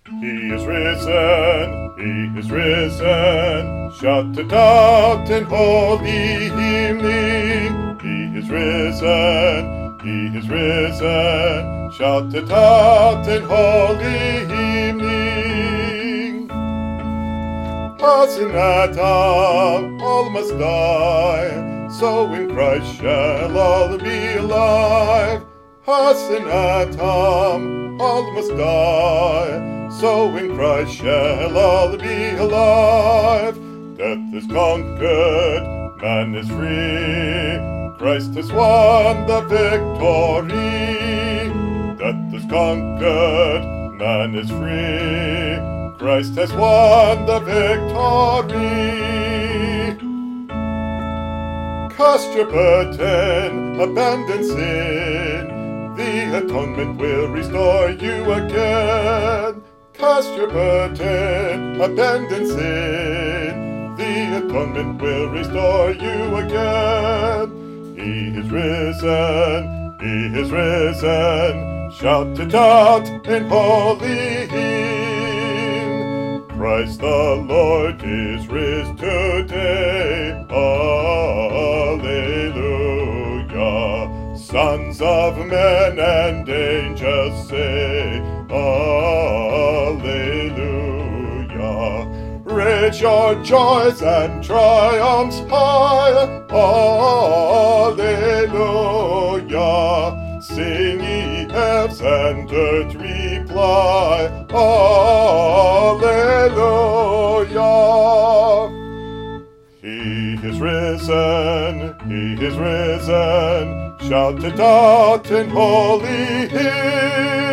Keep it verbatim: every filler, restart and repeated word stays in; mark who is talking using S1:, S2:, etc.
S1: He is risen, he is risen. Shout it out in holy hymning. He is risen, he is risen. Shout it out in holy hymning. As in Adam all must die, so in Christ shall all be alive. As in Adam all must die, so in Christ shall all be alive. Death is conquered, man is free, Christ has won the victory. Death is conquered, man is free, Christ has won the victory. Cast your burden, abandon sin, the atonement will restore you again. Cast your burden, abandon sin, the atonement will restore you again. He is risen, he is risen, shout it out in holy hymn. Christ the Lord is risen today, Alleluia. Sons of men and angels say, Alleluia. Raise your joys and triumphs high, Alleluia. Sing ye heavens and earth reply, Alleluia. He is risen, he is risen, shout it out in holy hymn.